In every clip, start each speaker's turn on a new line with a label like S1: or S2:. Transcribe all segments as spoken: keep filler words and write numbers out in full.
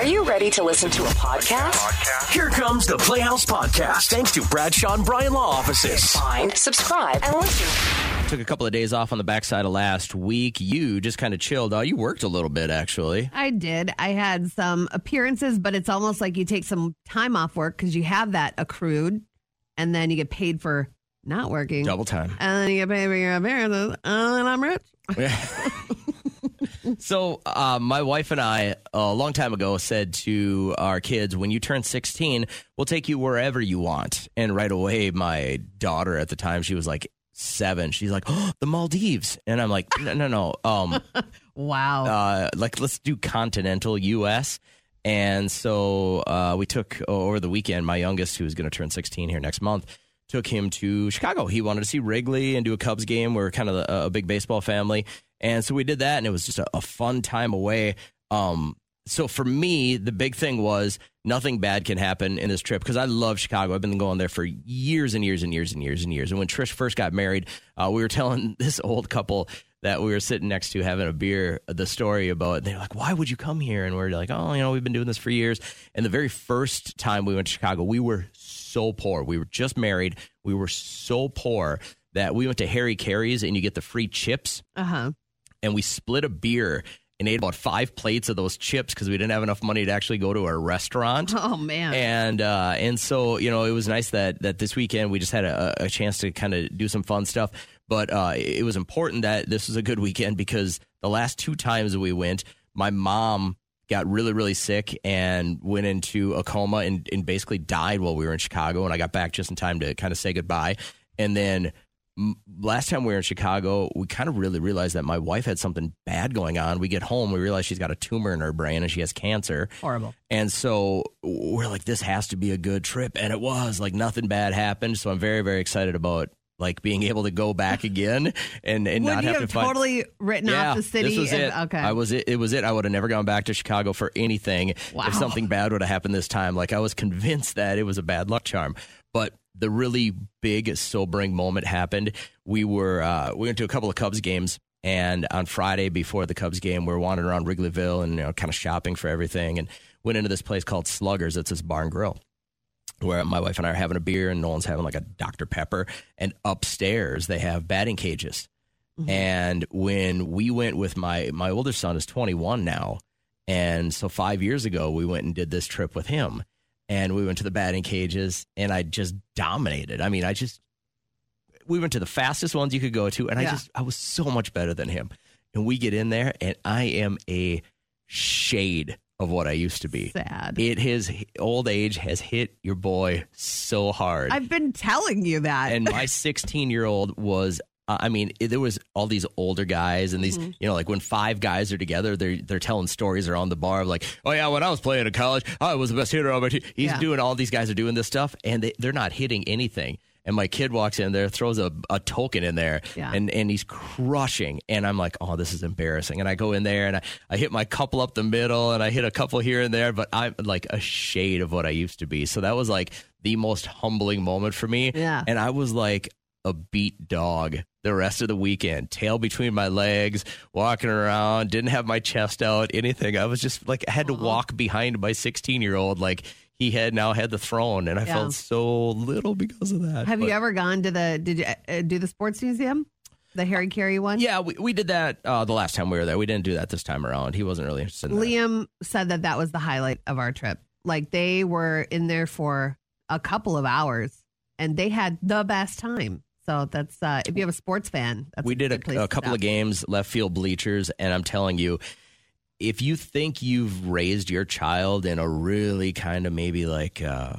S1: Are you ready to listen to a podcast?
S2: Here comes the Playhouse Podcast, thanks to Bradshaw and Bryan Law Offices.
S1: Find, subscribe, and listen.
S3: Took a couple of days off on the backside of last week. You just kind of chilled. Oh, you worked a little bit, actually.
S4: I did. I had some appearances, but it's almost like you take some time off work because you have that accrued, and then you get paid for not working.
S3: Double time.
S4: And then you get paid for your appearances, and then I'm rich.
S3: So uh, my wife and I, a long time ago, said to our kids, when you turn sixteen, we'll take you wherever you want. And right away, my daughter at the time, she was like seven. She's like, oh, the Maldives. And I'm like, no, no, no. Um,
S4: wow.
S3: Uh, like, let's do continental U S And so uh, we took over the weekend, my youngest, who's going to turn sixteen here next month, took him to Chicago. He wanted to see Wrigley and do a Cubs game. We're kind of a, a big baseball family. And so we did that, and it was just a, a fun time away. Um, so for me, the big thing was nothing bad can happen in this trip because I love Chicago. I've been going there for years and years and years and years and years. And when Trish first got married, uh, we were telling this old couple that we were sitting next to having a beer, the story about it. They're like, why would you come here? And we're like, oh, you know, we've been doing this for years. And the very first time we went to Chicago, we were so poor. We were just married. We were so poor that we went to Harry Carey's and you get the free chips.
S4: Uh-huh.
S3: And we split a beer and ate about five plates of those chips because we didn't have enough money to actually go to a restaurant.
S4: Oh, man.
S3: And uh, and so, you know, it was nice that, that this weekend we just had a, a chance to kind of do some fun stuff. But uh, it was important that this was a good weekend because the last two times we went, my mom got really, really sick and went into a coma and, and basically died while we were in Chicago. And I got back just in time to kind of say goodbye. And then last time we were in Chicago, we kind of really realized that my wife had something bad going on. We get home, we realize she's got a tumor in her brain and she has cancer.
S4: Horrible.
S3: And so we're like, this has to be a good trip. And it was like nothing bad happened. So I'm very, very excited about like being able to go back again and, and
S4: would
S3: not
S4: you
S3: have,
S4: have
S3: to find.
S4: totally written
S3: Yeah,
S4: off the city?
S3: This was
S4: if,
S3: it.
S4: Okay.
S3: I was it. It was it. I would have never gone back to Chicago for anything
S4: Wow.
S3: if something bad would have happened this time. Like I was convinced that it was a bad luck charm. But the really big sobering moment happened. We were uh, we went to a couple of Cubs games, and on Friday before the Cubs game, we were wandering around Wrigleyville and you know kind of shopping for everything, and went into this place called Sluggers. It's this bar and grill where my wife and I are having a beer, and Nolan's having like a Doctor Pepper, and upstairs they have batting cages. Mm-hmm. And when we went with my my older son is twenty-one now, and so five years ago we went and did this trip with him. And we went to the batting cages, and I just dominated. I mean, I just, we went to the fastest ones you could go to, and
S4: Yeah.
S3: I just, I was so much better than him. And we get in there, and I am a shade of what I used to be.
S4: Sad.
S3: It his old age has hit your boy so hard.
S4: I've been telling you that.
S3: And my sixteen-year-old was, uh, I mean, it, there was all these older guys and these,
S4: Mm-hmm.
S3: you know, like when five guys are together, they're they're telling stories around the bar of like, oh, yeah, when I was playing in college, I was the best hitter on my team. He's
S4: Yeah.
S3: doing, all these guys are doing this stuff, and they, they're not hitting anything. And my kid walks in there, throws a, a token in there,
S4: Yeah.
S3: and, and he's crushing. And I'm like, oh, this is embarrassing. And I go in there, and I, I hit my couple up the middle, and I hit a couple here and there, but I'm like a shade of what I used to be. So that was like the most humbling moment for me.
S4: Yeah.
S3: And I was like a beat dog the rest of the weekend, tail between my legs, walking around, didn't have my chest out, anything. I was just like, I had to walk behind my sixteen-year-old like he had now had the throne, and I
S4: Yeah.
S3: felt so little because of that.
S4: Have
S3: But-
S4: you ever gone to the, did you uh, do the sports museum? The Harry Carey one?
S3: Yeah, we, we did that uh, the last time we were there. We didn't do that this time around. He wasn't really interested in that.
S4: Liam said that that was the highlight of our trip. Like they were in there for a couple of hours and they had the best time. So that's, uh, if you have a sports fan, that's
S3: We did
S4: good place
S3: a, a
S4: to
S3: couple
S4: stop.
S3: of games, left field bleachers, and I'm telling you, if you think you've raised your child in a really kind of maybe like uh,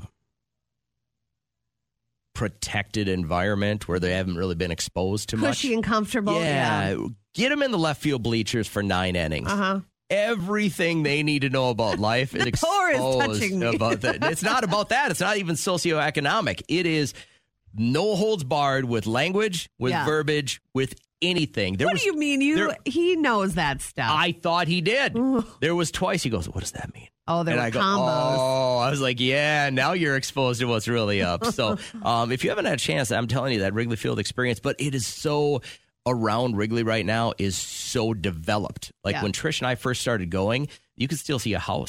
S3: protected environment where they haven't really been exposed to much.
S4: Cushy and comfortable.
S3: Yeah,
S4: Yeah.
S3: get them in the left field bleachers for nine innings.
S4: Uh-huh.
S3: Everything they need to know about life is
S4: door is
S3: exposed
S4: touching me.
S3: about that. It's not about that. It's not even socioeconomic. It is no holds barred with language, with
S4: Yeah.
S3: verbiage, with anything. There
S4: What
S3: was,
S4: do you mean? You
S3: there-
S4: he knows that stuff.
S3: I thought he did. There was twice. He goes, "What does that mean?"
S4: oh, there
S3: and
S4: were
S3: I go,
S4: combos.
S3: "Oh," I was like, "Yeah." Now you're exposed to what's really up. So, um, if you haven't had a chance, I'm telling you that Wrigley Field experience. But it is so around Wrigley right now is so developed. Like
S4: Yeah.
S3: when Trish and I first started going, you could still see a house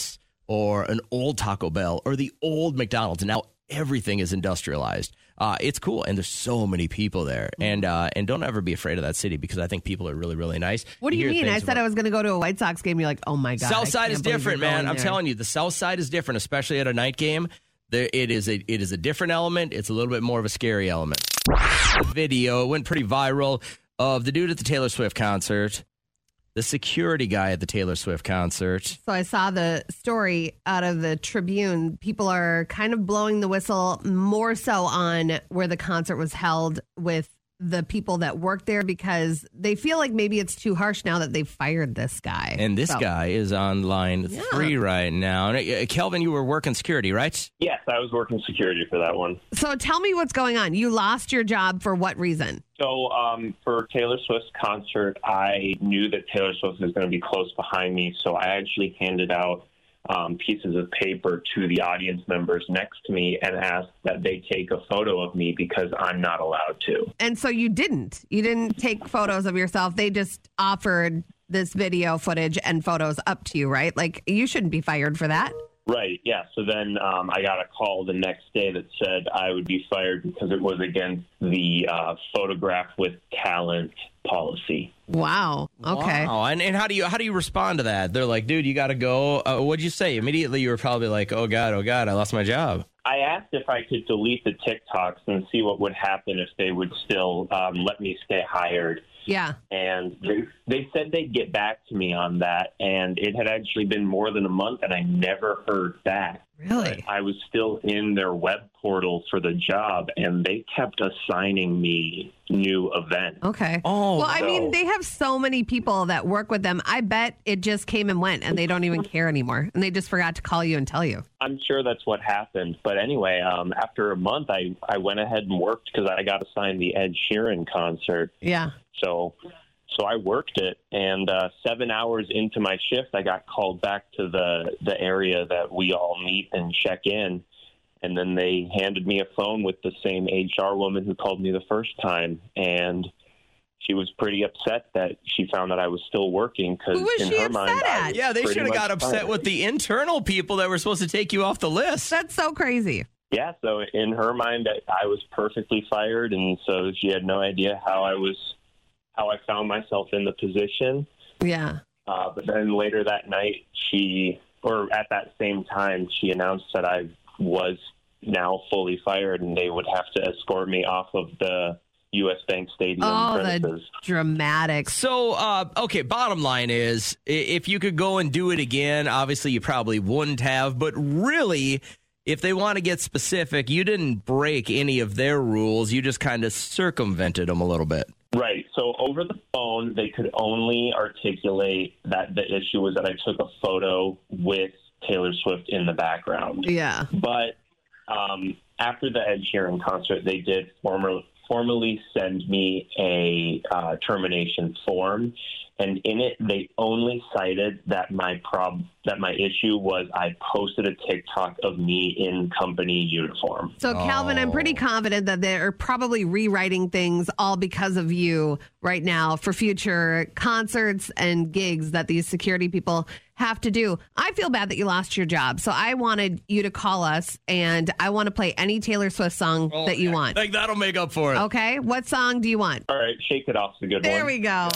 S3: or an old Taco Bell or the old McDonald's. And now everything is industrialized. Uh, it's cool, and there's so many people there. And uh, and don't ever be afraid of that city because I think people are really, really nice.
S4: What do you, you mean? I said
S3: about,
S4: I was going to go to a White Sox game. You're like, oh, my God.
S3: South Side is different, man. I'm telling you, the South Side is different, especially at a night game. There, it is a it is a different element. It's a little bit more of a scary element. The video went pretty viral of the dude at the Taylor Swift concert, the security guy at the Taylor Swift concert.
S4: So I saw the story out of the Tribune. People are kind of blowing the whistle more so on where the concert was held with the people that work there because they feel like maybe it's too harsh now that they've fired this guy.
S3: And this
S4: so.
S3: guy is on line
S4: yeah.
S3: three right now. And, uh, Kelvin, you were working security, right?
S5: Yes, I was working security for that one.
S4: So tell me what's going on. You lost your job for what reason?
S5: So um, for Taylor Swift's concert, I knew that Taylor Swift was going to be close behind me, so I actually handed out um, pieces of paper to the audience members next to me and asked that they take a photo of me because I'm not allowed to.
S4: And so you didn't. You didn't take photos of yourself. They just offered this video footage and photos up to you, right? Like, you shouldn't be fired for that.
S5: Right, yeah. So then um, I got a call the next day that said I would be fired because it was against the uh, photograph with talent policy.
S4: Wow. Okay.
S3: Wow. And, and how do you how do you respond to that? They're like, dude, you got to go. Uh, what'd you say? Immediately, you were probably like, oh, God, oh, God, I lost my job.
S5: I asked if I could delete the TikToks and see what would happen if they would still um, let me stay hired.
S4: Yeah.
S5: And they, they said they'd get back to me on that. And it had actually been more than a month, and I never heard back.
S4: Really?
S5: I was still in their web portal for the job, and they kept assigning me new events.
S4: Okay.
S3: Oh,
S4: well, I
S5: so-
S4: mean, they have so many people that work with them. I bet it just came and went, and they don't even care anymore. And they just forgot to call you and tell you.
S5: I'm sure that's what happened. But anyway, um, after a month, I, I went ahead and worked because I got assigned the Ed Sheeran concert.
S4: Yeah.
S5: So so I worked it, and uh, seven hours into my shift, I got called back to the, the area that we all meet and check in. And then they handed me a phone with the same H R woman who called me the first time. And she was pretty upset that she found that I was still working because
S4: Who was
S5: in
S4: she
S5: her
S4: upset
S5: mind, I
S4: at?
S5: was
S3: Yeah, they
S5: pretty
S3: should have
S5: much
S3: got upset
S5: fired.
S3: with the internal people that were supposed to take you off the list.
S4: That's so crazy.
S5: Yeah, so in her mind, I was perfectly fired, and so she had no idea how I was, how I found myself in the position.
S4: Yeah.
S5: Uh, but then later that night, she, or at that same time, she announced that I was now fully fired, and they would have to escort me off of the U S Bank Stadium
S4: Oh,
S5: premises.
S4: the dramatics.
S3: So, uh, okay, bottom line is, i- if you could go and do it again, obviously you probably wouldn't have, but really, if they want to get specific, you didn't break any of their rules. You just kind of circumvented them a little bit.
S5: Right. So over the phone, they could only articulate that the issue was that I took a photo with Taylor Swift in the background.
S4: Yeah.
S5: But um, after the Ed Sheeran concert, they did formally, formally send me a uh, termination form. And in it, they only cited that my prob- that my issue was I posted a TikTok of me in company uniform.
S4: So, Calvin, I'm pretty confident that they're probably rewriting things all because of you right now for future concerts and gigs that these security people have to do. I feel bad that you lost your job. So I wanted you to call us, and I want to play any Taylor Swift song
S3: Oh,
S4: that you want.
S3: Like, that'll make up for it.
S4: Okay? What song do you want?
S5: All right, Shake It Off's a good
S4: There
S5: one.
S4: we go.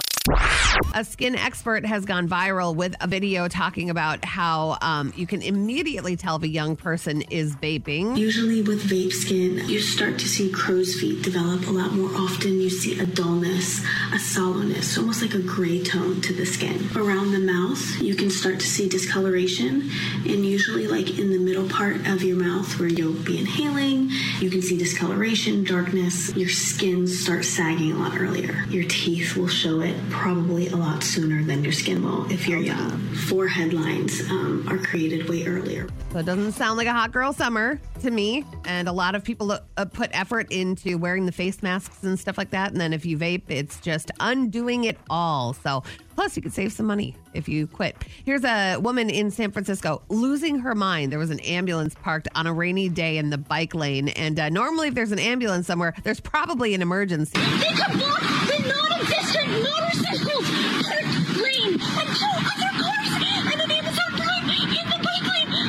S4: A skin expert has gone viral with a video talking about how um, you can immediately tell if a young person is vaping.
S6: Usually with vape skin, you start to see crow's feet develop a lot more often. You see a dullness, a sallowness, almost like a gray tone to the skin. Around the mouth, you can start to see discoloration, and usually like in the middle part of your mouth where you'll be inhaling, you can see discoloration, darkness. Your skin starts sagging a lot earlier. Your teeth will show it probably a lot sooner than your skin will if you're young. Forehead lines um, are created way earlier.
S4: So it doesn't sound like a hot girl summer to me. And a lot of people uh, put effort into wearing the face masks and stuff like that. And then if you vape, it's just undoing it all. So plus you could save some money if you quit. Here's a woman in San Francisco losing her mind. There was an ambulance parked on a rainy day in the bike lane. And uh, normally if there's an ambulance somewhere, there's probably an emergency.
S7: They could block the non-existent motorcycles parked lane and two other cars and an Amazon Prime in the bike lane.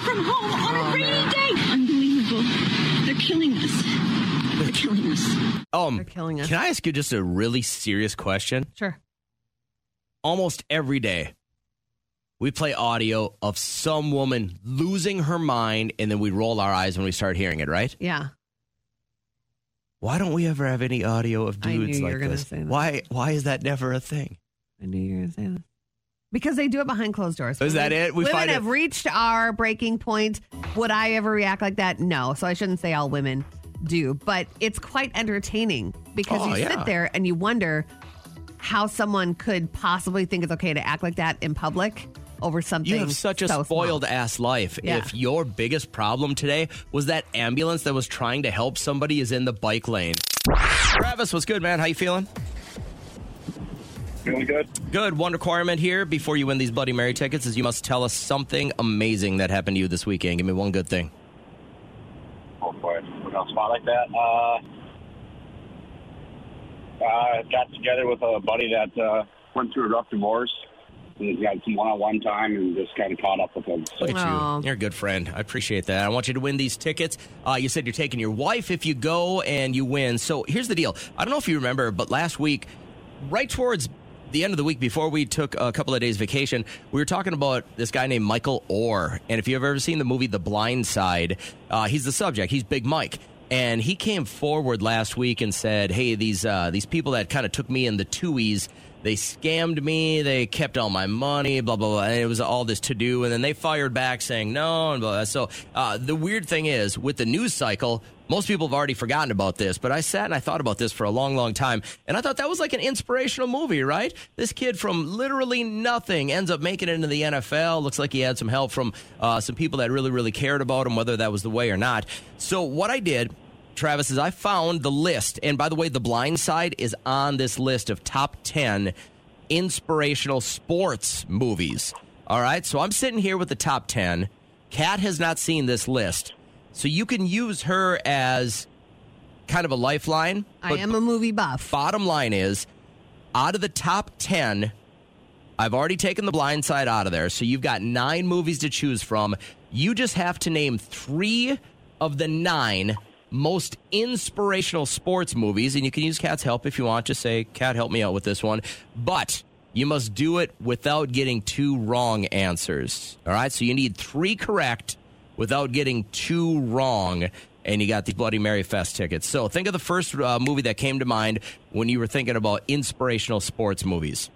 S7: from home on a rainy day. Unbelievable. They're killing us. They're killing us.
S3: Um,
S4: They're killing us.
S3: Can I ask you just a really serious question?
S4: Sure.
S3: Almost every day, we play audio of some woman losing her mind, and then we roll our eyes when we start hearing it, right?
S4: Yeah.
S3: Why don't we ever have any audio of
S4: I knew
S3: dudes
S4: you
S3: like
S4: were gonna
S3: this?
S4: say that.
S3: Why? Why is that never a thing?
S4: I knew you were going to say that. Because they do it behind closed doors.
S3: Is that it? We
S4: women
S3: find it-
S4: have reached our breaking point. Would I ever react like that? No. So I shouldn't say all women do. But it's quite entertaining because
S3: Oh,
S4: you
S3: yeah.
S4: sit there and you wonder how someone could possibly think it's okay to act like that in public over something.
S3: You have such a
S4: so
S3: spoiled
S4: small.
S3: ass life.
S4: Yeah.
S3: If your biggest problem today was that ambulance that was trying to help somebody is in the bike lane. Travis, what's good, man? How you feeling?
S8: Feeling good.
S3: Good. One requirement here before you win these Bloody Mary tickets is you must tell us something amazing that happened to you this weekend. Give me one good thing.
S8: Oh boy, we're on a spot like that. Uh, uh, got together with a buddy that uh, went through a rough divorce. And got some one-on-one time and just kind of caught up with him.
S3: Look at
S4: Aw.
S3: you. You're a good friend. I appreciate that. I want you to win these tickets. Uh, you said you're taking your wife if you go and you win. So here's the deal. I don't know if you remember, but last week, right towards the end of the week before we took a couple of days vacation, we were talking about this guy named Michael Orr. And if you've ever seen the movie The Blind Side, uh, he's the subject. He's Big Mike. And he came forward last week and said, hey, these uh, these people that kind of took me in the two-ees, they scammed me, they kept all my money, blah, blah, blah. And it was all this to-do. And then they fired back saying no, and blah, blah. So uh, the weird thing is, with the news cycle, most people have already forgotten about this. But I sat and I thought about this for a long, long time. And I thought that was like an inspirational movie, right? This kid from literally nothing ends up making it into the N F L. Looks like he had some help from uh, some people that really, really cared about him, whether that was the way or not. So what I did, Travis, is I found the list. And by the way, The Blind Side is on this list of top ten inspirational sports movies. All right. So I'm sitting here with the top ten. Kat has not seen this list. So you can use her as kind of a lifeline.
S4: I
S3: but
S4: am a movie buff.
S3: Bottom line is, out of the top ten, I've already taken The Blind Side out of there. So you've got nine movies to choose from. You just have to name three of the nine most inspirational sports movies, and you can use Kat's help if you want. Just say, Kat, help me out with this one. But you must do it without getting two wrong answers. All right? So you need three correct without getting two wrong, and you got these Bloody Mary Fest tickets. So think of the first uh, movie that came to mind when you were thinking about inspirational sports movies.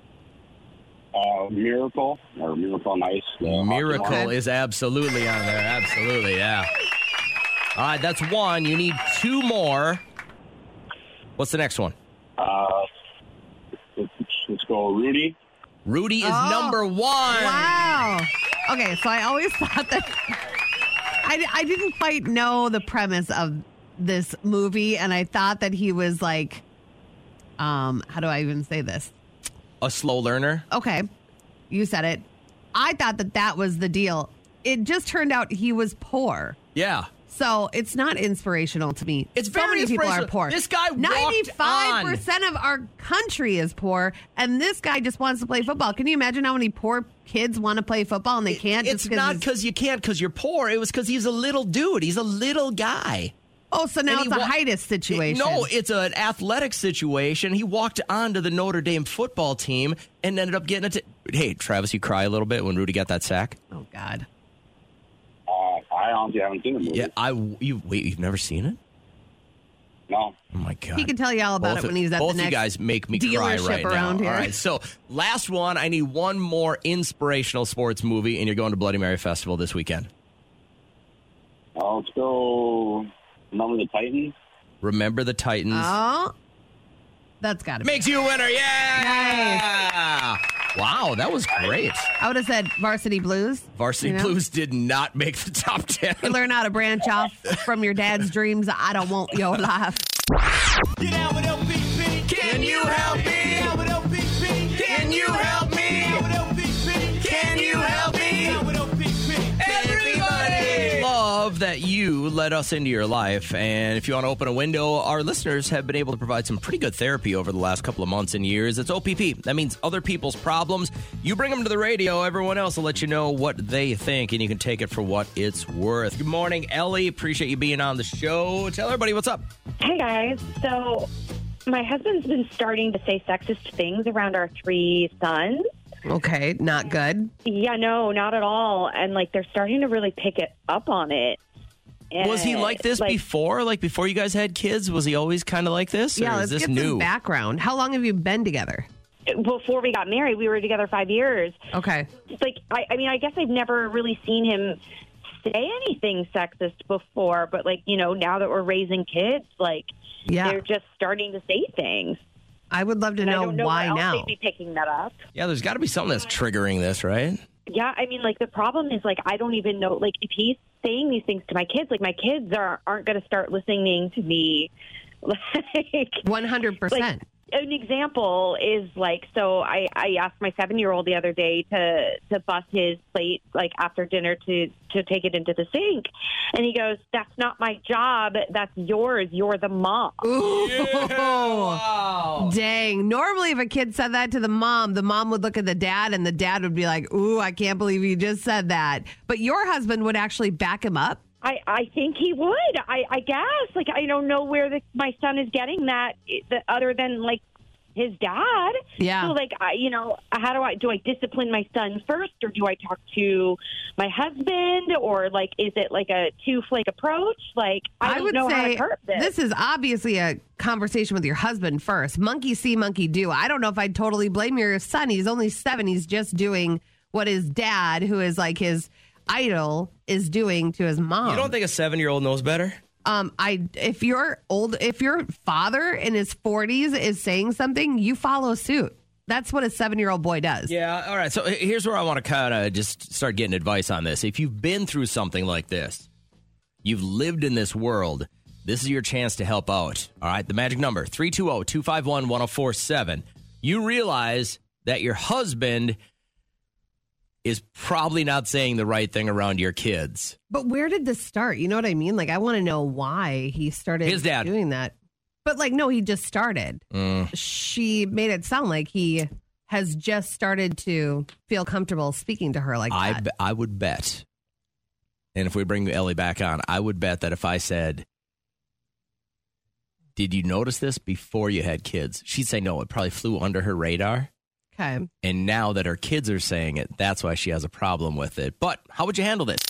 S8: Uh, Miracle, or Miracle on Ice. uh,
S3: Miracle
S8: hockey one.
S3: is absolutely on there. Absolutely, yeah. All right, that's one. You need two more. What's the next one?
S8: Uh, let's, let's go Rudy.
S3: Rudy is
S4: Oh,
S3: number one.
S4: Wow. Okay, so I always thought that I, I didn't quite know the premise of this movie, and I thought that he was like, um, how do I even say this?
S3: A slow learner.
S4: Okay, you said it. I thought that that was the deal. It just turned out he was poor.
S3: Yeah.
S4: So it's not inspirational to me.
S3: It's
S4: so
S3: very
S4: many people are
S3: inspirational.
S4: poor.
S3: This guy walked
S4: ninety-five percent of our country is poor, and this guy just wants to play football. Can you imagine how many poor kids want to play football and they can't?
S3: It's
S4: just
S3: not
S4: he's-
S3: because you can't because you're poor. It was because he's a little dude. He's a little guy.
S4: Oh, so now
S3: And
S4: it's
S3: he
S4: a
S3: wa-
S4: height situation.
S3: No, it's an athletic situation. He walked onto the Notre Dame football team and ended up getting it. To, hey, Travis, you cry a little bit when Rudy got that sack?
S4: Oh, God.
S8: Uh, I honestly haven't seen the movie.
S3: Yeah, I. You wait. You've never seen it?
S8: No.
S3: Oh my God!
S4: He can tell you all about
S3: both
S4: it when he's at
S3: both
S4: the next
S3: you guys make me cry
S4: dealership
S3: right
S4: around
S3: now.
S4: here.
S3: All right, so last one. I need one more inspirational sports movie, and you're going to Bloody Mary Festival this weekend.
S8: Uh, let's go Remember the Titans.
S3: Remember the Titans.
S4: Oh, that's got to be.
S3: Makes you a winner. Yeah. Wow, that was great.
S4: I would have said Varsity Blues.
S3: Varsity
S4: You know?
S3: Blues did not make the top ten.
S4: You learn how to branch off from your dad's dreams. I don't want your life.
S3: Can you help me? Can you help me? Can you help me? Everybody! Love that you let us into your life. And if you want to open a window, our listeners have been able to provide some pretty good therapy over the last couple of months and years. It's O P P. That means other people's problems. You bring them to the radio. Everyone else will let you know what they think, and you can take it for what it's worth. Good morning, Ellie. Appreciate you being on the show. Tell everybody what's up.
S9: Hey, guys. So my husband's been starting to say sexist things around our three sons.
S4: Okay, not good.
S9: Yeah, no, not at all. And, like, they're starting to really pick it up on it. And,
S3: was he like this
S9: like,
S3: before? Like, before you guys had kids? Was he always kind of like this? Or
S4: Yeah,
S3: is
S4: let's
S3: this
S4: get
S3: new?
S4: some background. How long have you been together?
S9: Before we got married, we were together five years.
S4: Okay.
S9: Like, I, I mean, I guess I've never really seen him say anything sexist before. But, like, you know, now that we're raising kids, like,
S4: Yeah.
S9: they're just starting to say things.
S4: I would love to
S9: And I
S4: know,
S9: don't know
S4: why
S9: why
S4: now.
S9: else they'd be picking that up.
S3: Yeah, there's got to be something that's triggering this, right?
S9: Yeah, I mean, like, the problem is, like, I don't even know, like, if he's saying these things to my kids, like, my kids are, aren't going to start listening to me, like...
S4: one hundred percent.
S9: Like, an example is, like, so I, I asked my seven-year-old the other day to, to bus his plate, like, after dinner to, to take it into the sink. And he goes, that's not my job. That's yours. You're the mom.
S4: Ooh.
S3: Wow.
S4: Dang. Normally, if a kid said that to the mom, the mom would look at the dad and the dad would be like, ooh, I can't believe you just said that. But your husband would actually back him up.
S9: I, I think he would. I, I guess. Like, I don't know where the, my son is getting that, that other than, like, his dad.
S4: Yeah.
S9: So, like, I, you know, how do I, do I discipline my son first, or do I talk to my husband, or, like, is it like a two-flake approach? Like, I, don't
S4: would
S9: know how
S4: say
S9: to curb this.
S4: this is obviously a conversation with your husband first. Monkey see, monkey do. I don't know if I'd totally blame your son. He's only seven. He's just doing what his dad, who is like his idol, is doing to his mom.
S3: You don't think a seven-year-old knows better?
S4: Um, I if your old if your father in his forties is saying something, you follow suit. That's what a seven-year-old boy does.
S3: Yeah, all right. So here's where I want to kind of just start getting advice on this. If you've been through something like this, you've lived in this world, this is your chance to help out. All right, the magic number, three two zero, two five one, one zero four seven. You realize that your husband is probably not saying the right thing around your kids.
S4: But where did this start? You know what I mean? Like, I want to know why he started
S3: His dad.
S4: doing that. But, like, no, he just started.
S3: Mm.
S4: She made it sound like he has just started to feel comfortable speaking to her like
S3: I,
S4: that.
S3: be- I would bet, and if we bring Ellie back on, I would bet that if I said, did you notice this before you had kids? She'd say no, it probably flew under her radar.
S4: Okay.
S3: And now that her kids are saying it, that's why she has a problem with it. But how would you handle this?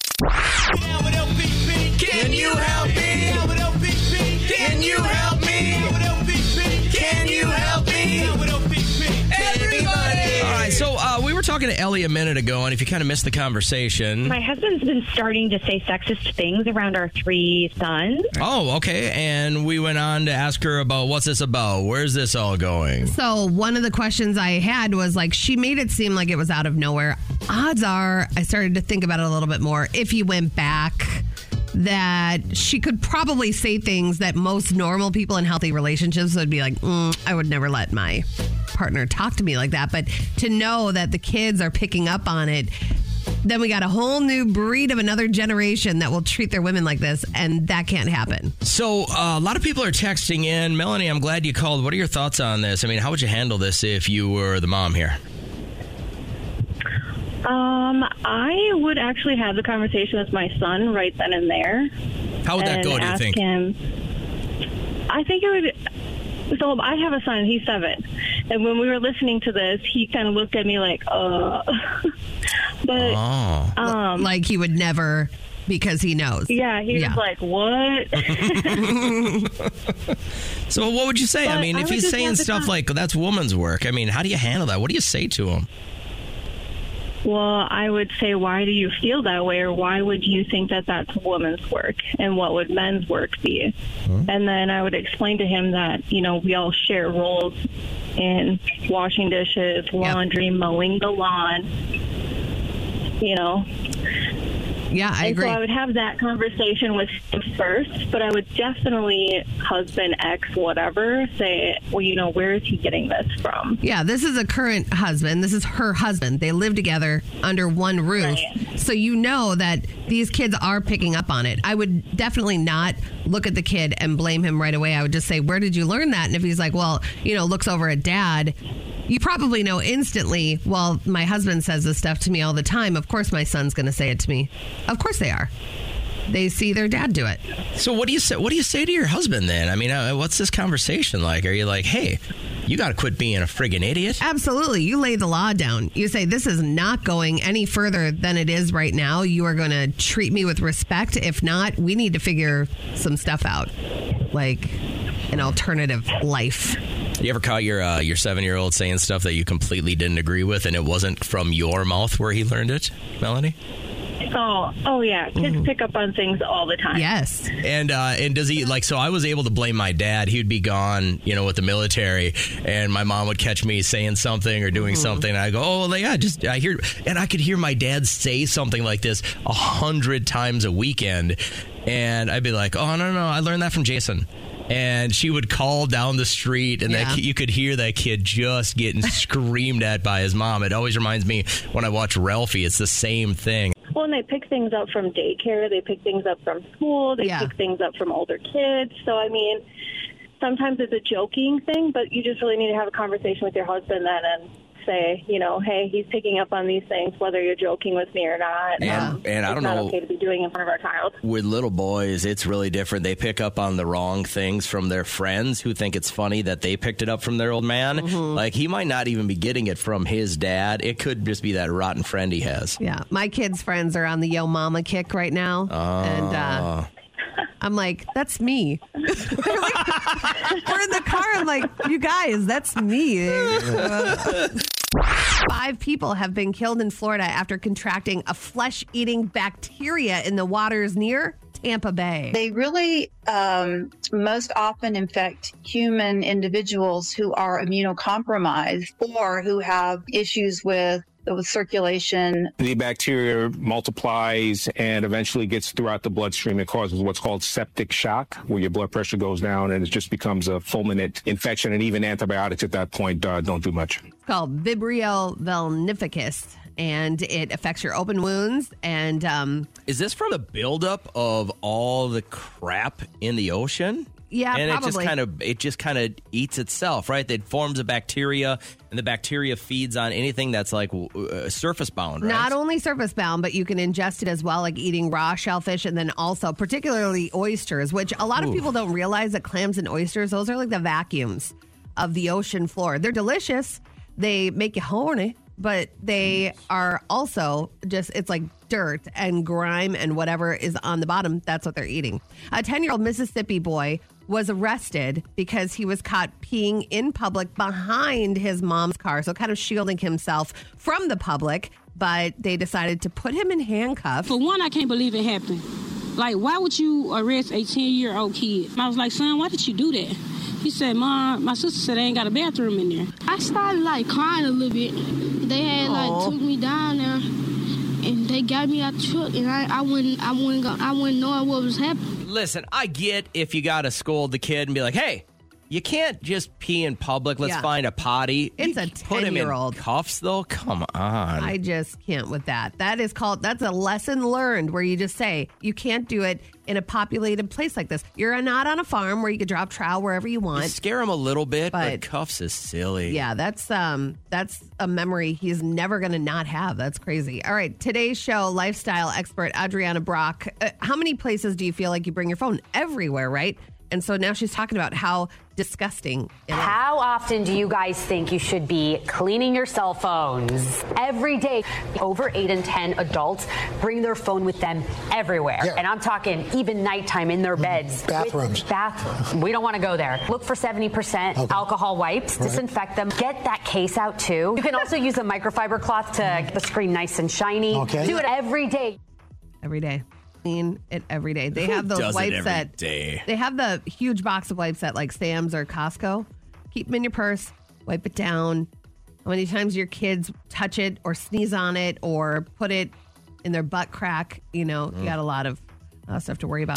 S2: Can you help me? Can you help me? Can you help me? Everybody!
S3: All right, so uh, we were talking to Ellie a minute ago, and if you kind of missed the conversation.
S9: My husband's been starting to say sexist things around our three sons.
S3: Oh, okay. And we went on to ask her about what's this about? Where's this all going?
S4: So one of the questions I had was like, she made it seem like it was out of nowhere. Odds are, I started to think about it a little bit more. If you went back, that she could probably say things that most normal people in healthy relationships would be like, mm, I would never let my partner talk to me like that. But to know that the kids are picking up on it, then we got a whole new breed of another generation that will treat their women like this, and that can't happen.
S3: So uh, a lot of people are texting in. Melanie, I'm glad you called. What are your thoughts on this? I mean, how would you handle this if you were the mom here?
S10: Um, I would actually have the conversation with my son right then and there.
S3: How would that
S10: and
S3: go, do you
S10: ask
S3: think?
S10: Him, I think it would. So I have a son. He's seven, and when we were listening to this, he kind of looked at me like, "Uh," but
S3: oh.
S10: um,
S4: like he would never, because he knows.
S10: Yeah, he
S4: Yeah.
S10: was like, "What?"
S3: So what would you say? I
S10: But
S3: mean,
S10: I
S3: if
S10: would
S3: he's
S10: just
S3: saying
S10: have the
S3: stuff
S10: con-
S3: like that's woman's work, I mean, how do you handle that? What do you say to him?
S10: Well, I would say, why do you feel that way, or why would you think that that's woman's work, and what would men's work be?
S3: Hmm.
S10: And then I would explain to him that, you know, we all share roles in washing dishes, laundry, mowing the lawn, you know.
S4: Yeah, I
S10: and
S4: agree.
S10: so I would have that conversation with him first, but I would definitely husband, ex, whatever, say, well, you know, where is he getting this from?
S4: Yeah, this is a current husband. This is her husband. They live together under one roof.
S10: Right.
S4: So you know that these kids are picking up on it. I would definitely not look at the kid and blame him right away. I would just say, where did you learn that? And if he's like, well, you know, looks over at dad, you probably know instantly, well, my husband says this stuff to me all the time. Of course my son's going to say it to me. Of course they are. They see their dad do it.
S3: So what do you say? What do you say to your husband then? I mean, uh, what's this conversation like? Are you like, hey, you got to quit being a friggin' idiot?
S4: Absolutely. You lay the law down. You say, this is not going any further than it is right now. You are going to treat me with respect. If not, we need to figure some stuff out, like an alternative life.
S3: You ever caught your uh, your seven-year-old saying stuff that you completely didn't agree with, and it wasn't from your mouth where he learned it, Melanie?
S10: Oh, oh yeah. Kids mm. pick up on things all the time.
S4: Yes.
S3: And uh, and does he, like, so I was able to blame my dad. He would be gone, you know, with the military, and my mom would catch me saying something or doing mm. something, and I go, oh, well, yeah, just, I hear, and I could hear my dad say something like this a hundred times a weekend, and I'd be like, oh, no, no, I learned that from Jason. And she would call down the street, and yeah. that you could hear that kid just getting screamed at by his mom. It always reminds me when I watch Ralphie, it's the same thing.
S10: Well, and they pick things up from daycare. They pick things up from school. They
S4: yeah.
S10: pick things up from older kids. So, I mean, sometimes it's a joking thing, but you just really need to have a conversation with your husband then and say, you know, hey, he's picking up on these things, whether you're joking with me or not.
S3: And,
S10: um,
S3: and I don't
S10: it's not
S3: know.
S10: okay to be doing in front of our child.
S3: With little boys, it's really different. They pick up on the wrong things from their friends who think it's funny that they picked it up from their old man. Mm-hmm. Like, he might not even be getting it from his dad. It could just be that rotten friend he has.
S4: Yeah. My kids' friends are on the Yo Mama kick right now.
S3: Uh,
S4: and, uh, I'm like, that's me. We're in the car. I'm like, you guys, that's me. Five people have been killed in Florida after contracting a flesh-eating bacteria in the waters near Tampa Bay.
S11: They really um, most often infect human individuals who are immunocompromised or who have issues with with circulation.
S12: The bacteria multiplies and eventually gets throughout the bloodstream. It causes what's called septic shock, where your blood pressure goes down and it just becomes a fulminant infection. And even antibiotics at that point uh, don't do much.
S4: It's called Vibrio vulnificus, and it affects your open wounds. And um,
S3: is this from the buildup of all the crap in the ocean?
S4: Yeah,
S3: and
S4: probably.
S3: it just kind of it just kind of eats itself, right? It forms a bacteria, and the bacteria feeds on anything that's like uh, surface bound, right?
S4: Not only surface bound, but you can ingest it as well, like eating raw shellfish, and then also particularly oysters, which a lot of
S3: Ooh.
S4: people don't realize that clams and oysters, those are like the vacuums of the ocean floor. They're delicious. They make you horny, but they are also just, it's like dirt and grime and whatever is on the bottom. That's what they're eating. A ten-year-old Mississippi boy was arrested because he was caught peeing in public behind his mom's car, so kind of shielding himself from the public, but they decided to put him in handcuffs.
S13: For one, I can't believe it happened. Like, why would you arrest a ten-year-old kid? I was like, son, why did you do that? He said, Mom, my sister said they ain't got a bathroom in there.
S14: I started, like, crying a little bit. They had,
S4: Aww.
S14: like, took me down there, and they got me out the truck, and I, I wouldn't, I wouldn't, go, I wouldn't know what was happening.
S3: Listen, I get if you got to scold the kid and be like, hey, you can't just pee in public. Let's
S4: Yeah.
S3: find a potty.
S4: It's
S3: You
S4: a
S3: Put him in
S4: ten-year-old.
S3: cuffs, though? Come on.
S4: I just can't with that. That is called, that's a lesson learned where you just say, you can't do it in a populated place like this. You're not on a farm where you could drop trout wherever you want.
S3: You scare him a little bit, but,
S4: But-
S3: cuffs is silly.
S4: Yeah, that's um that's a memory he's never going to not have. That's crazy. All right, today's show, lifestyle expert Adriana Brock. Uh, how many places do you feel like you bring your phone? Everywhere, right? And so now she's talking about how disgusting it is.
S15: How often do you guys think you should be cleaning your cell phones? Every day. Over eight and ten adults bring their phone with them everywhere.
S16: Yeah.
S15: And I'm talking even nighttime in their beds.
S16: Bathrooms.
S15: With bath. We don't want to go there. Look for seventy percent
S16: Okay.
S15: alcohol wipes.
S16: Right.
S15: Disinfect them. Get that case out too. You can also use a microfiber cloth to get the screen nice and shiny.
S16: Okay.
S15: Do it every day.
S4: Every day. Clean it every day. They
S3: Who
S4: have those
S3: does it
S4: wipes
S3: every
S4: at
S3: day?
S4: They have the huge box of wipes at like Sam's or Costco. Keep them in your purse. Wipe it down. How many times your kids touch it or sneeze on it or put it in their butt crack. You know,
S3: Mm.
S4: you got a lot of uh, stuff to worry about.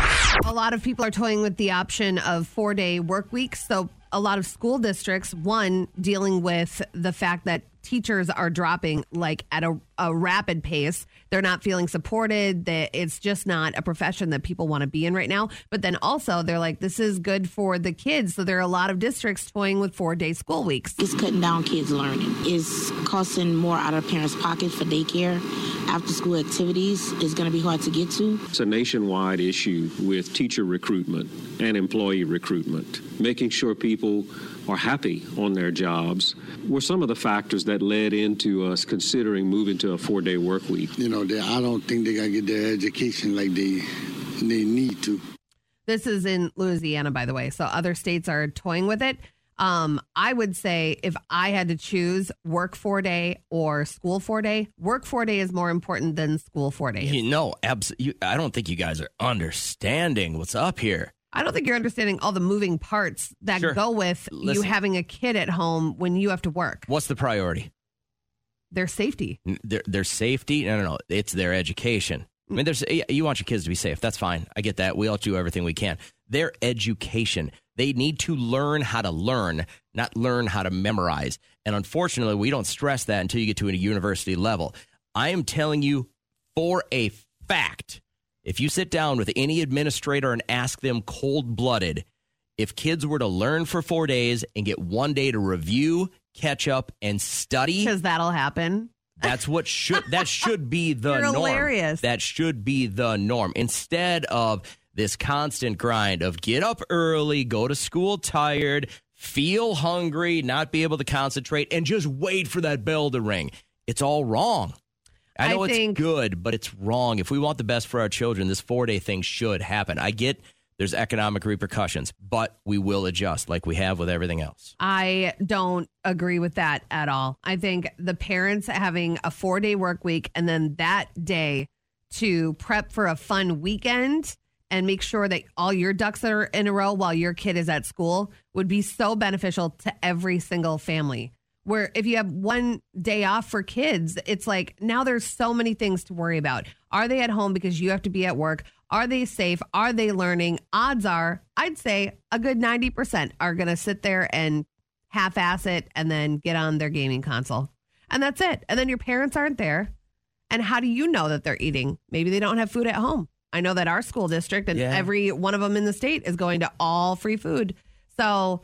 S4: A lot of people are toying with the option of four-day work weeks. So a lot of school districts, one, dealing with the fact that teachers are dropping like at a, a rapid pace. They're not feeling supported. That it's just not a profession that people want to be in right now. But then also they're like, this is good for the kids. So there are a lot of districts toying with four-day school weeks.
S16: It's cutting down kids' learning. It's costing more out of parents' pockets for daycare. After-school activities is going to be hard to get to.
S17: It's a nationwide issue with teacher recruitment and employee recruitment. Making sure people are happy on their jobs were some of the factors that led into us considering moving to a four-day work week.
S18: You know, they, I don't think they got to get their education like they they need to.
S4: This is in Louisiana, by the way. So other states are toying with it. Um, I would say if I had to choose work four day or school four day, work four day is more important than school four days.
S3: You know, abs- you, I don't think you guys are understanding what's up here.
S4: I don't think you're understanding all the moving parts that
S3: Sure.
S4: go with
S3: Listen.
S4: you having a kid at home when you have to work.
S3: What's the priority?
S4: Their safety.
S3: N- Their, their safety? No, no, no. It's their education. I mean, there's you want your kids to be safe. That's fine. I get that. We all do everything we can. Their education. They need to learn how to learn, not learn how to memorize. And unfortunately, we don't stress that until you get to a university level. I am telling you for a fact, if you sit down with any administrator and ask them cold-blooded, if kids were to learn for four days and get one day to review, catch up, and study,
S4: because that'll happen.
S3: That's what should that should be the
S4: You're
S3: norm.
S4: hilarious.
S3: That should be the norm. Instead of this constant grind of get up early, go to school tired, feel hungry, not be able to concentrate, and just wait for that bell to ring. It's all wrong. I know
S4: I
S3: it's
S4: think-
S3: good, but it's wrong. If we want the best for our children, this four-day thing should happen. I get there's economic repercussions, but we will adjust like we have with everything else.
S4: I don't agree with that at all. I think the parents having a four day work week and then that day to prep for a fun weekend and make sure that all your ducks are in a row while your kid is at school would be so beneficial to every single family. Where if you have one day off for kids, it's like now there's so many things to worry about. Are they at home because you have to be at work? Are they safe? Are they learning? Odds are, I'd say a good ninety percent are going to sit there and half-ass it and then get on their gaming console. And that's it. And then your parents aren't there. And how do you know that they're eating? Maybe they don't have food at home. I know that our school district and
S3: Yeah.
S4: every one of them in the state is going to all free food. So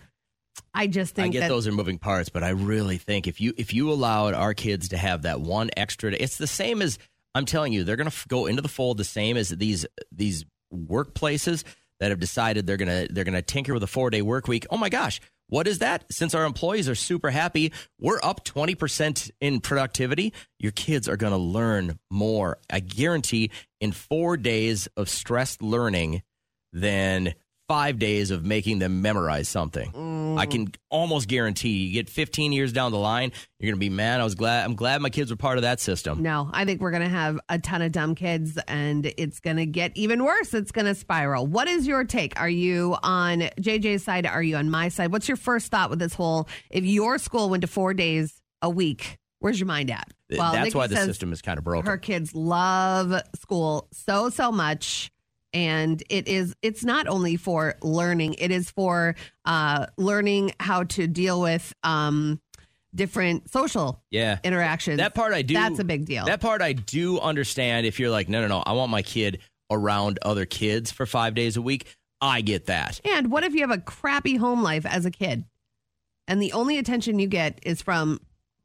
S4: I just think
S3: I get
S4: that
S3: those are moving parts, but I really think if you if you allowed our kids to have that one extra day, it's the same as I'm telling you, they're going to f- go into the fold the same as these these workplaces that have decided they're going to they're going to tinker with a four-day work week. Oh my gosh, what is that? Since our employees are super happy, we're up twenty percent in productivity. Your kids are going to learn more. I guarantee in four days of stressed learning than five days of making them memorize something.
S4: Mm.
S3: I can almost guarantee you get fifteen years down the line, you're going to be, man, I was glad. I'm glad my kids were part of that system.
S4: No, I think we're going to have a ton of dumb kids and it's going to get even worse. It's going to spiral. What is your take? Are you on J J's side? Are you on my side? What's your first thought with this whole, if your school went to four days a week, where's your mind at?
S3: Th-
S4: Well,
S3: That's
S4: Nikki
S3: why the
S4: says
S3: system is kind of broken.
S4: her kids love school so, so much. And it is, it's not only for learning, it is for uh, learning how to deal with um, different social
S3: yeah.
S4: interactions.
S3: That part I do.
S4: That's a big deal.
S3: That part I do understand if you're like, no, no, no, I want my kid around other kids for five days a week. I get that.
S4: And what if you have a crappy home life as a kid and the only attention you get is from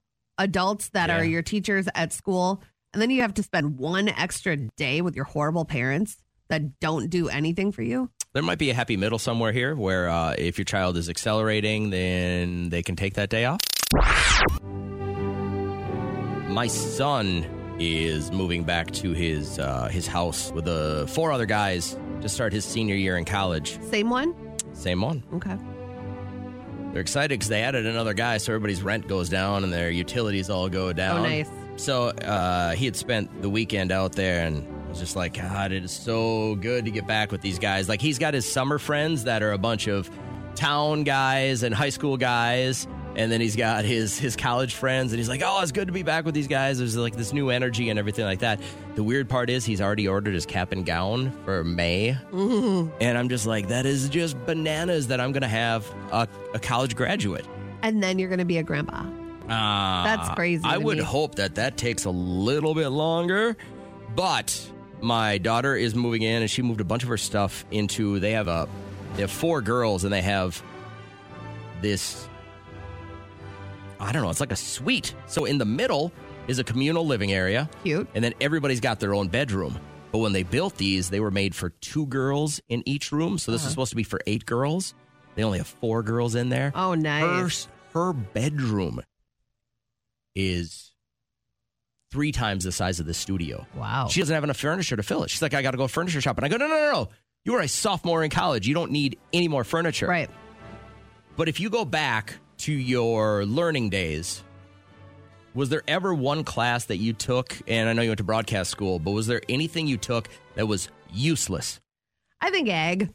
S4: adults that
S3: Yeah.
S4: are your teachers at school, and then you have to spend one extra day with your horrible parents that don't do anything for you?
S3: There might be a happy middle somewhere here where uh, if your child is accelerating, then they can take that day off. My son is moving back to his uh, his house with uh, four other guys to start his senior year in college.
S4: Same one?
S3: Same one.
S4: Okay.
S3: They're excited because they added another guy, so everybody's rent goes down and their utilities all go down.
S4: Oh, nice.
S3: So uh, he had spent the weekend out there and was just like, God, it is so good to get back with these guys. Like, he's got his summer friends that are a bunch of town guys and high school guys, And then he's got his his college friends, and he's like, oh, it's good to be back with these guys. There's like this new energy and everything like that. The weird part is he's already ordered his cap and gown for May.
S4: Mm-hmm.
S3: And I'm just like, that is just bananas that I'm going to have a, a college graduate.
S4: And then you're going to be a grandpa.
S3: Uh,
S4: That's crazy
S3: I
S4: to
S3: would
S4: me.
S3: hope that that takes a little bit longer. But my daughter is moving in, and she moved a bunch of her stuff into, they have a, they have four girls, and they have this, I don't know, it's like a suite. So in the middle is a communal living area.
S4: Cute.
S3: And then everybody's got their own bedroom. But when they built these, they were made for two girls in each room. So this
S4: Uh-huh.
S3: is supposed to be for eight girls. They only have four girls in there.
S4: Oh, nice.
S3: Her, her bedroom is three times the size of the studio.
S4: Wow.
S3: She doesn't have enough furniture to fill it. She's like, I got to go furniture shop. And I go, no, no, no, no. You are a sophomore in college. You don't need any more furniture.
S4: Right.
S3: But if you go back to your learning days, was there ever one class that you took, and I know you went to broadcast school, but was there anything you took that was useless?
S4: I think ag.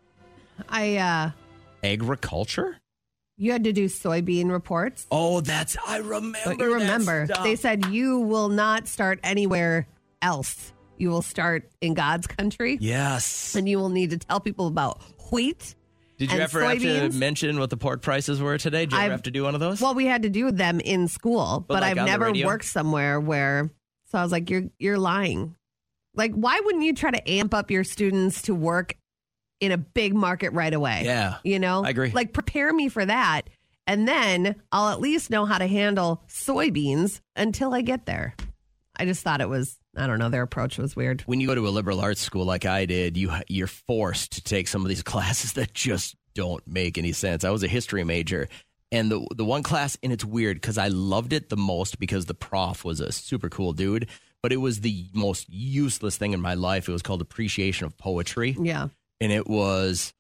S4: I, uh,
S3: Agriculture?
S4: you had to do soybean reports.
S3: Oh, that's, I remember
S4: But you remember,
S3: that stuff.
S4: they said you will not start anywhere else. You will start in God's country.
S3: Yes.
S4: And you will need to tell people about wheat.
S3: Did you
S4: and
S3: ever have to
S4: soybeans.
S3: mention what the pork prices were today? Did you ever
S4: I've-
S3: have to do one of those?
S4: Well, we had to do them in school,
S3: But,
S4: but,
S3: like,
S4: I've
S3: on the
S4: never
S3: radio?
S4: worked somewhere where. So I was like, "You're you're lying." Like, why wouldn't you try to amp up your students to work in a big market right away?
S3: Yeah,
S4: you know,
S3: I agree.
S4: Like, prepare me for that, and then I'll at least know how to handle soybeans until I get there. I just thought it was. I don't know. Their approach was weird.
S3: When you go to a liberal arts school like I did, you you're forced to take some of these classes that just don't make any sense. I was a history major, and the the one class, and it's weird because I loved it the most because the prof was a super cool dude, but it was the most useless thing in my life. It was called Appreciation of Poetry.
S4: Yeah.
S3: And it was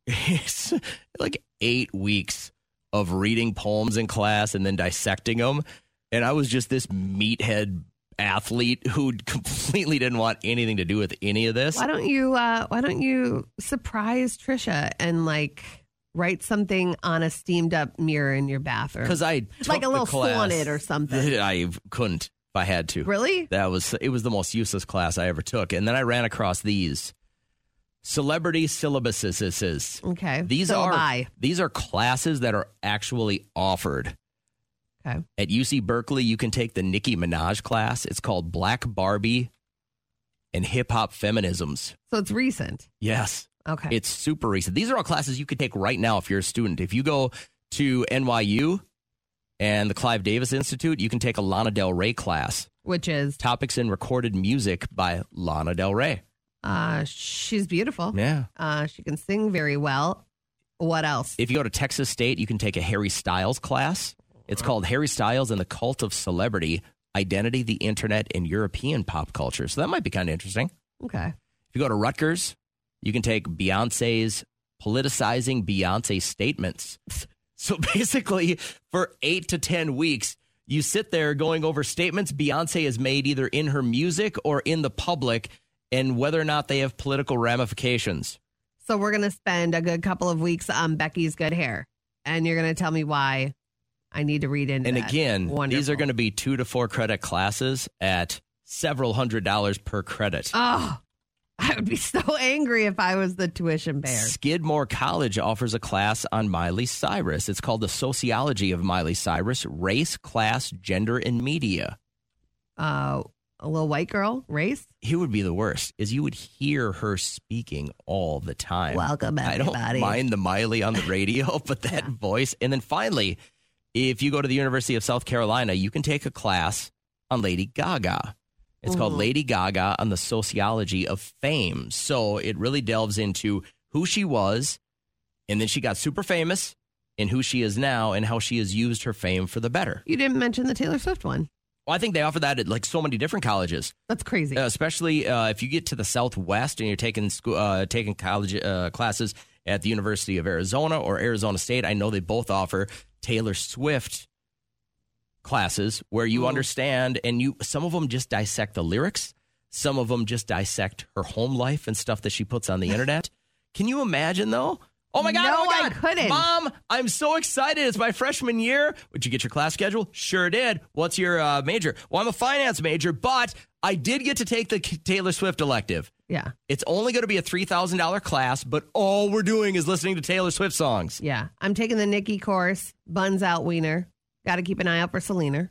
S3: it's like eight weeks of reading poems in class and then dissecting them. And I was just this meathead athlete who completely didn't want anything to do with any of this.
S4: Why don't you? Uh, why don't you surprise Trisha and like write something on a steamed up mirror in your bathroom?
S3: Because I took
S4: like a
S3: the
S4: little
S3: class
S4: sonnet or something.
S3: that I couldn't if I had to.
S4: Really?
S3: That was it was the most useless class I ever took. And then I ran across these celebrity syllabuses.
S4: Okay.
S3: These
S4: So
S3: are
S4: am I.
S3: these are classes that are actually offered.
S4: Okay.
S3: At U C Berkeley, you can take the Nicki Minaj class. It's called Black Barbie and Hip Hop Feminisms.
S4: So it's recent.
S3: Yes.
S4: Okay.
S3: It's super recent. These are all classes you could take right now if you're a student. If you go to N Y U and the Clive Davis Institute, you can take a Lana Del Rey class.
S4: Which is?
S3: Topics in Recorded Music by Lana Del Rey.
S4: Uh, she's beautiful.
S3: Yeah.
S4: Uh, she can sing very well. What else?
S3: If you go to Texas State, you can take a Harry Styles class. It's called Harry Styles and the Cult of Celebrity, Identity, the Internet, and European Pop Culture. So that might be kind of interesting.
S4: Okay.
S3: If you go to Rutgers, you can take Beyonce's Politicizing Beyonce Statements. So basically, for eight to ten weeks, you sit there going over statements Beyonce has made either in her music or in the public and whether or not they have political ramifications.
S4: So we're going to spend a good couple of weeks on Becky's good hair. And you're going to tell me why I need to read into
S3: And
S4: that.
S3: again,
S4: Wonderful.
S3: these are going to be two to four credit classes at several hundred dollars per credit.
S4: Oh, I would be so angry if I was the tuition bear.
S3: Skidmore College offers a class on Miley Cyrus. It's called The Sociology of Miley Cyrus, Race, Class, Gender, and Media.
S4: Uh, a little white girl, race.
S3: Here would be the worst, is you would hear her speaking all the time.
S4: Welcome,
S3: I
S4: everybody.
S3: don't mind the Miley on the radio, but that voice. And then finally, if you go to the University of South Carolina, you can take a class on Lady Gaga. It's called
S4: Mhm.
S3: Lady Gaga on the Sociology of Fame. So it really delves into who she was, and then she got super famous, and who she is now, and how she has used her fame for the better.
S4: You didn't mention the Taylor Swift one.
S3: Well, I think they offer that at like so many different colleges.
S4: That's crazy.
S3: Uh, especially uh, if you get to the Southwest and you're taking school, uh, taking college uh, classes at the University of Arizona or Arizona State. I know they both offer Taylor Swift classes where you
S4: Ooh.
S3: understand, and you some of them just dissect the lyrics. Some of them just dissect her home life and stuff that she puts on the internet. Can you imagine, though, Oh, my God.
S4: No,
S3: oh, my God.
S4: I couldn't.
S3: Mom, I'm so excited. It's my freshman year. Would you get your class schedule? Sure did. What's your uh, major? Well, I'm a finance major, but I did get to take the Taylor Swift elective.
S4: Yeah.
S3: It's only going to be a three thousand dollars class, but all we're doing is listening to Taylor Swift songs.
S4: Yeah. I'm taking the Nikki course. Buns out wiener. Got to keep an eye out for Selena.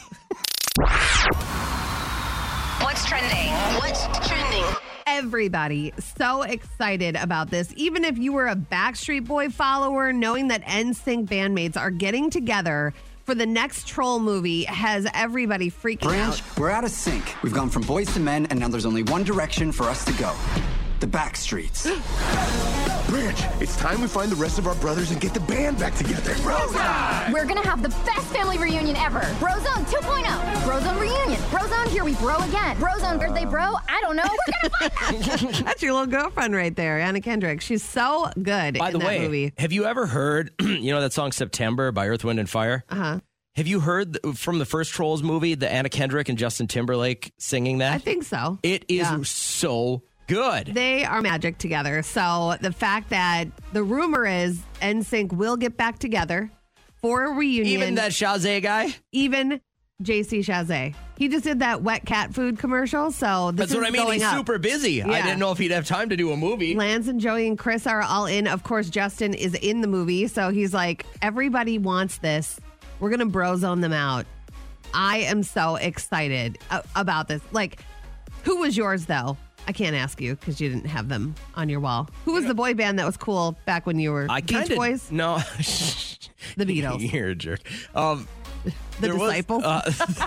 S1: What's trending? What's trending?
S4: Everybody so excited about this. Even if you were a Backstreet Boy follower, knowing that N Sync bandmates are getting together for the next Troll movie has everybody freaking
S19: Branch,
S4: out.
S19: we're out of sync. We've gone from boys to men, and now there's only one direction for us to go. The Backstreets.
S20: Branch, it's time we find the rest of our brothers and get the band back together. Brozone!
S21: We're gonna have the best family reunion ever. Brozone two point oh. Brozone reunion. Brozone, here we bro again. Brozone, where'd they bro? I don't know. We're gonna find out.
S4: That's your little girlfriend right there, Anna Kendrick. She's so good
S3: By
S4: in
S3: the
S4: that
S3: way,
S4: movie.
S3: have you ever heard, you know that song September by Earth, Wind, and Fire?
S4: Uh-huh.
S3: Have you heard th- from the first Trolls movie, the Anna Kendrick and Justin Timberlake singing that?
S4: I think so.
S3: It is
S4: Yeah.
S3: so good.
S4: They are magic together. So the fact that the rumor is N Sync will get back together for a reunion.
S3: Even that Shazay guy?
S4: Even J C Chazé. He just did that wet cat food commercial. So this
S3: That's what
S4: is
S3: I mean.
S4: going
S3: He's
S4: up.
S3: super busy. I
S4: Yeah.
S3: didn't know if he'd have time to do a movie.
S4: Lance and Joey and Chris are all in. Of course, Justin is in the movie. So he's like, everybody wants this. We're going to brozone them out. I am so excited a- about this. Like, who was yours, though? I can't ask you because you didn't have them on your wall. Who was the boy band that was cool back when you were
S3: I
S4: Beach
S3: kinda,
S4: Boys?
S3: No.
S4: The Beatles.
S3: You're a jerk. Um,
S4: The
S3: there was,
S4: Disciples?
S3: uh,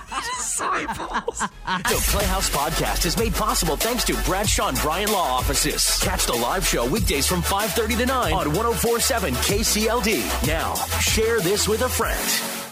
S22: The Playhouse Podcast is made possible thanks to Bradshaw and Bryan Law Offices. Catch the live show weekdays from five thirty to nine on one oh four point seven K C L D. Now, share this with a friend.